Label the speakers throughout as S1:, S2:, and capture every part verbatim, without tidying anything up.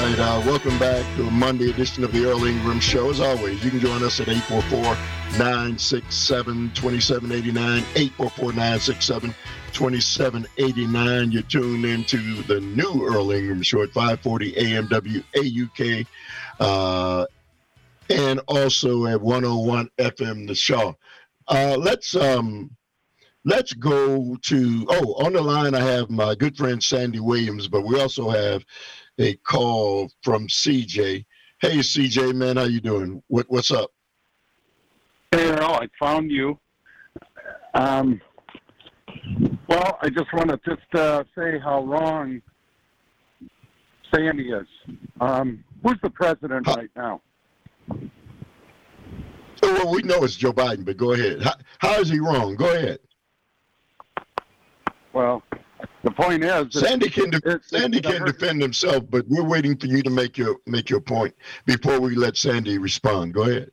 S1: right, uh, welcome back to a Monday edition of the Earl Ingram Show. As always, you can join us at eight four four, nine six seven, two seven eight nine, eight four four, nine six seven, two seven eight nine. You're tuned into the new Earl Ingram Show at five forty A M W A U K, uh, and also at one oh one F M The Shaw. Uh, let's um, let's go to, oh, on the line I have my good friend Sandy Williams, but we also have a call from C J. Hey, C J, man, how you doing? What What's up?
S2: Hey, Earl, I found you. Um, well, I just want to just uh, say how wrong Sandy is. Um, who's the president
S1: How,
S2: right now?
S1: well, we know it's Joe Biden, but go ahead. How, how is he wrong? Go ahead.
S2: Well, the point is,
S1: Sandy can de-
S2: it's,
S1: Sandy
S2: it's
S1: can defend himself, but we're waiting for you to make your make your point before we let Sandy respond. Go ahead.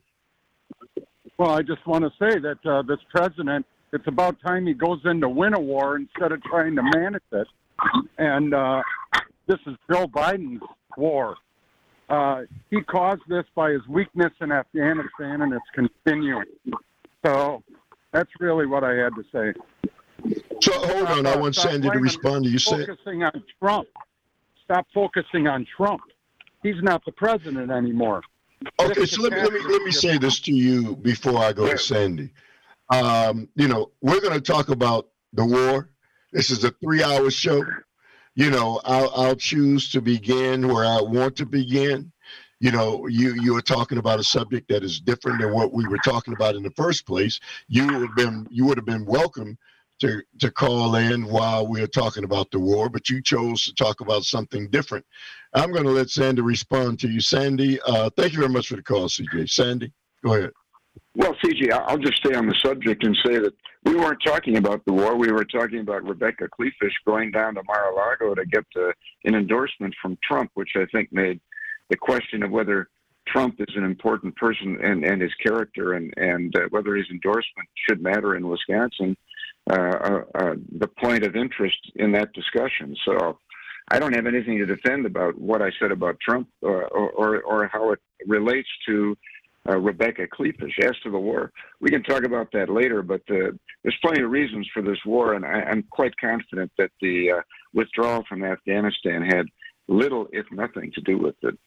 S2: Well, I just want to say that uh, this president, it's about time he goes in to win a war instead of trying to manage it. And uh, this is Joe Biden's war. Uh, he caused this by his weakness in Afghanistan, and it's continuing. So that's really what I had to say.
S1: So hold on, I want
S2: Stop
S1: Sandy to
S2: blaming-
S1: respond to you. Say,
S2: Focusing on Trump. Stop focusing on Trump. He's not the president anymore.
S1: okay,
S2: This
S1: so let me let me let me say this to you before I go to Sandy. Um, you know, we're going to talk about the war. This is a three-hour show. You know, I'll I'll choose to begin where I want to begin. You know, you you are talking about a subject that is different than what we were talking about in the first place. You would have been you would have been welcome to to call in while we are talking about the war, but you chose to talk about something different. I'm going to let Sandy respond to you. Sandy, uh, thank you very much for the call, C J. Sandy, go ahead.
S3: Well, C J, I'll just stay on the subject and say that we weren't talking about the war. We were talking about Rebecca Kleefisch going down to Mar-a-Lago to get uh, an endorsement from Trump, which I think made the question of whether Trump is an important person and, and his character and, and uh, whether his endorsement should matter in Wisconsin, uh, uh, uh, the point of interest in that discussion. So I don't have anything to defend about what I said about Trump uh, or, or, or how it relates to uh, Rebecca Kleefisch. As to the war, we can talk about that later, but uh, there's plenty of reasons for this war, and I, I'm quite confident that the uh, withdrawal from Afghanistan had little, if nothing, to do with it.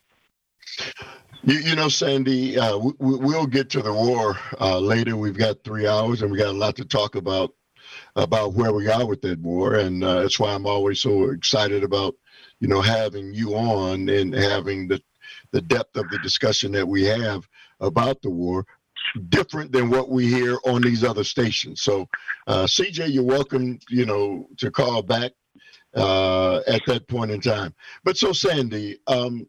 S1: You, you know, Sandy, uh, we, we'll get to the war uh, later. We've got three hours, and we got a lot to talk about about where we are with that war, and uh, that's why I'm always so excited about, you know, having you on and having the the depth of the discussion that we have about the war, different than what we hear on these other stations. So, uh, C J, you're welcome, you know, to call back uh, at that point in time. But so, Sandy, um,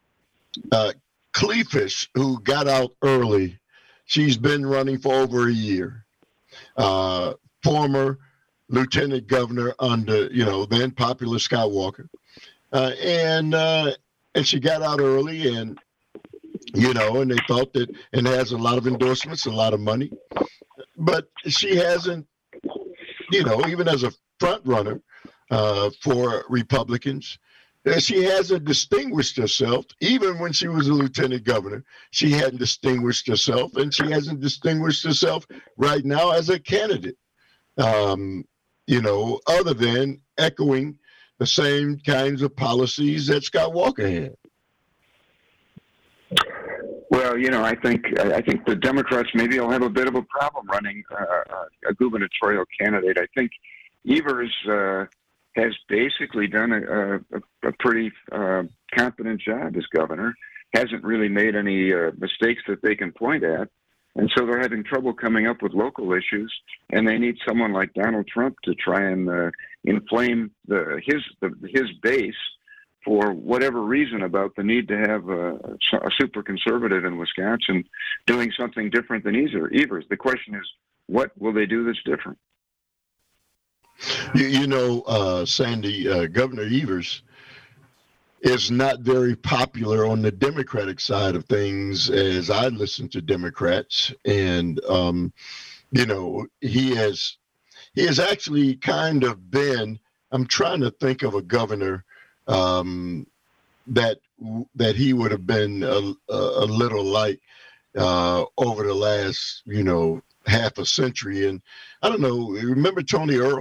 S1: uh, Kleefisch, who got out early, she's been running for over a year. Uh, former lieutenant governor under, you know, then popular Scott Walker. Uh, and uh, and she got out early, and, you know, and they thought that, and has a lot of endorsements, a lot of money. But she hasn't, you know, even as a front runner uh, for Republicans, uh, she hasn't distinguished herself. Even when she was a lieutenant governor, she hadn't distinguished herself, and she hasn't distinguished herself right now as a candidate. Um, you know, other than echoing the same kinds of policies that Scott Walker had.
S3: Well, you know, I think I think the Democrats maybe will have a bit of a problem running uh, a gubernatorial candidate. I think Evers uh, has basically done a, a, a pretty uh, competent job as governor. Hasn't really made any uh, mistakes that they can point at. And so they're having trouble coming up with local issues, and they need someone like Donald Trump to try and uh, inflame the, his the, his base for whatever reason about the need to have a, a super conservative in Wisconsin doing something different than Evers. The question is, what will they do that's different?
S1: You, you know, uh, Sandy, uh, Governor Evers is not very popular on the Democratic side of things as I listen to Democrats. And, um, you know, he has, he has actually kind of been, I'm trying to think of a governor um, that that he would have been a, a little like uh, over the last, you know, half a century. And I don't know, remember Tony Earl?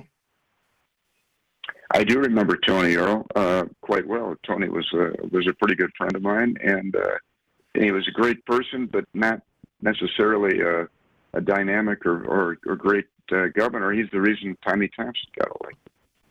S3: I do remember Tony Earl uh, quite well. Tony was a, was a pretty good friend of mine, and uh, he was a great person, but not necessarily a, a dynamic or, or, or great uh, governor. He's the reason Tommy Thompson got elected.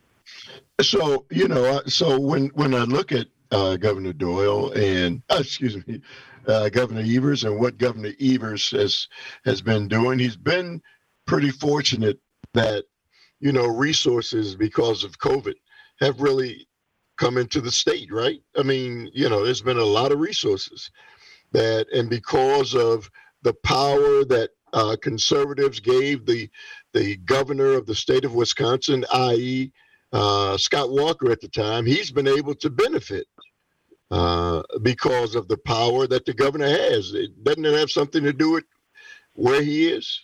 S1: So, you know, so when, when I look at uh, Governor Doyle and, uh, excuse me, uh, Governor Evers and what Governor Evers has, has been doing, he's been pretty fortunate that, you know, resources because of COVID have really come into the state, right? I mean, you know, there's been a lot of resources that, and because of the power that uh, conservatives gave the the governor of the state of Wisconsin, that is, uh, Scott Walker at the time, he's been able to benefit uh, because of the power that the governor has. It, doesn't it have something to do with where he is?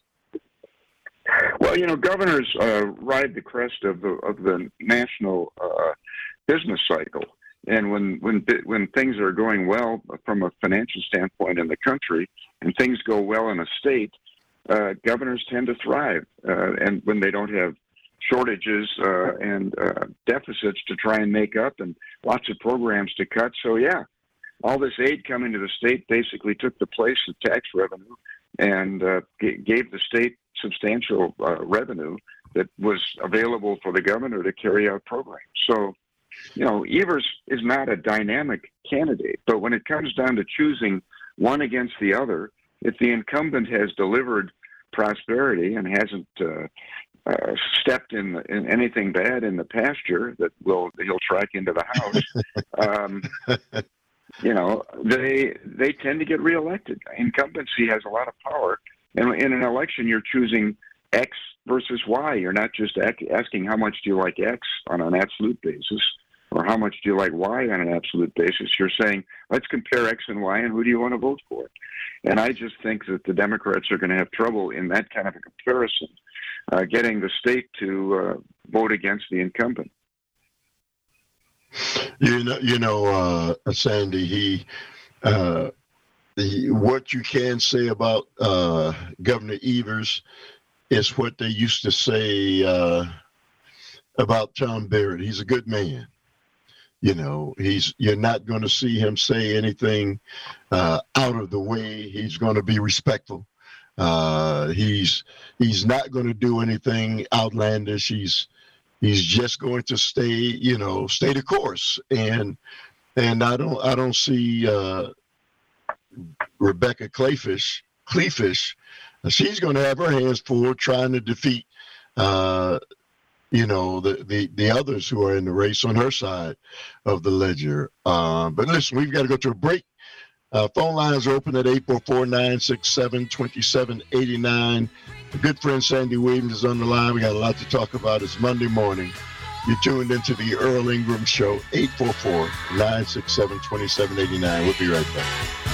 S3: Well, you know, governors uh, ride the crest of the of the national uh, business cycle, and when when when things are going well from a financial standpoint in the country, and things go well in a state, uh, governors tend to thrive, uh, and when they don't have shortages uh, and uh, deficits to try and make up, and lots of programs to cut. So, yeah, all this aid coming to the state basically took the place of tax revenue and uh, g- gave the state substantial uh, revenue that was available for the governor to carry out programs. So, you know, Evers is not a dynamic candidate, but when it comes down to choosing one against the other, if the incumbent has delivered prosperity and hasn't uh, uh, stepped in, in anything bad in the pasture that will he'll track into the house, um, you know, they they tend to get reelected. Incumbency has a lot of power. And in an election, you're choosing X versus Y. You're not just asking how much do you like X on an absolute basis or how much do you like Y on an absolute basis. You're saying, let's compare X and Y and who do you want to vote for? And I just think that the Democrats are going to have trouble in that kind of a comparison, uh, getting the state to uh, vote against the incumbent.
S1: You know, you know, uh, Sandy, he, uh, the, what you can say about uh, Governor Evers is what they used to say uh, about Tom Barrett. He's a good man. You know, he's you're not going to see him say anything uh, out of the way. He's going to be respectful. Uh, he's he's not going to do anything outlandish. He's he's just going to stay, you know, stay the course. And and I don't I don't see uh, Rebecca Kleefisch, Kleefisch. She's going to have her hands full trying to defeat, uh, you know, the, the, the others who are in the race on her side of the ledger. Uh, but listen, we've got to go to a break. Uh, phone lines are open at eight four four, nine six seven, two seven eight nine. A good friend Sandy Williams is on the line. We got a lot to talk about. It's Monday morning. You're tuned into the Earl Ingram Show, eight four four, nine six seven, two seven eight nine. We'll be right back.